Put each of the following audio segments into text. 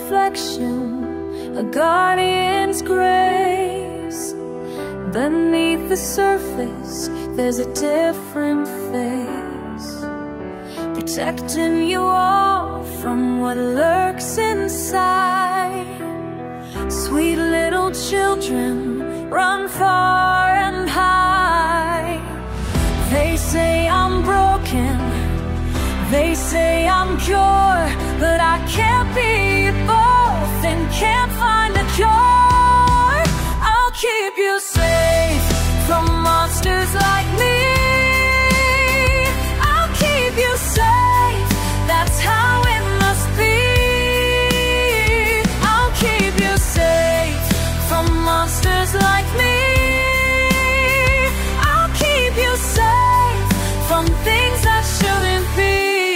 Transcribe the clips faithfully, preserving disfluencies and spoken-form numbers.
reflection, a guardian's grace. Beneath the surface, there's a different face, protecting you all from what lurks inside. Sweet little children, run far and high. They say I'm broken, they say I'm pure, but I can't be both and can't find a cure. I'll keep you safe from monsters like me. I'll keep you safe, that's how it must be. I'll keep you safe from monsters like me. I'll keep you safe from things that shouldn't be.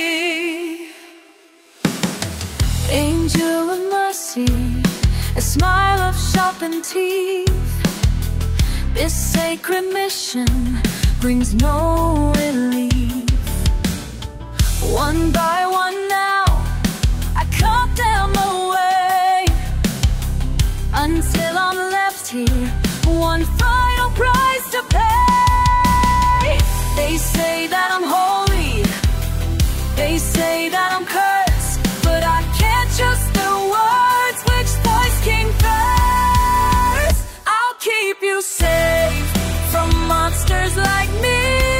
Angel of mercy, a smile of sharpened teeth. This sacred mission brings no relief. One by one now, I cut them away, until I'm left here, one final price to pay. They say that I'm holy, they say that I'm cursed, but I can't trust the words. Which voice came first? I'll keep you safe from monsters like me.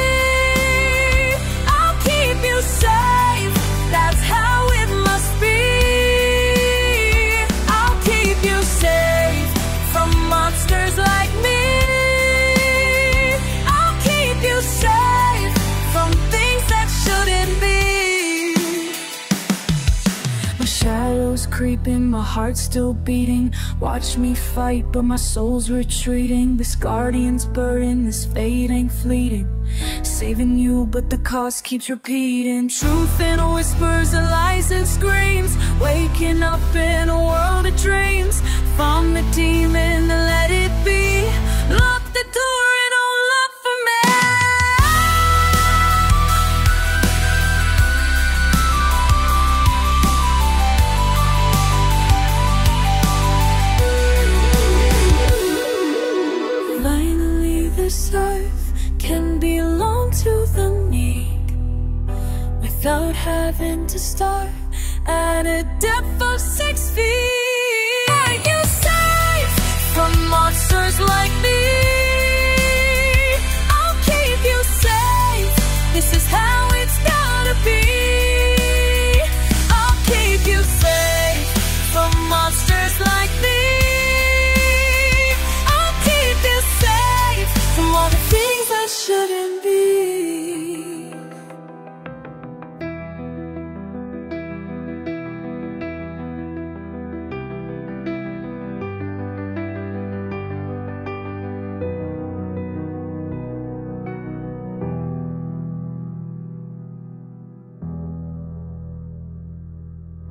I'll keep you safe, that's how it must be. I'll keep you safe from monsters like me. I'll keep you safe from things that shouldn't be. My shadow's creeping, my heart's still beating. Watch me fight, but my soul's retreating. This guardian's burden, this fate ain't fleeting. Saving you, but the cost keeps repeating. Truth in whispers and lies and screams. Waking up in a world of dreams. Found the demon and let it be. Lock the door and don't look for me. Finally this earth can belong to the meek, without having to start at a depth of six feet.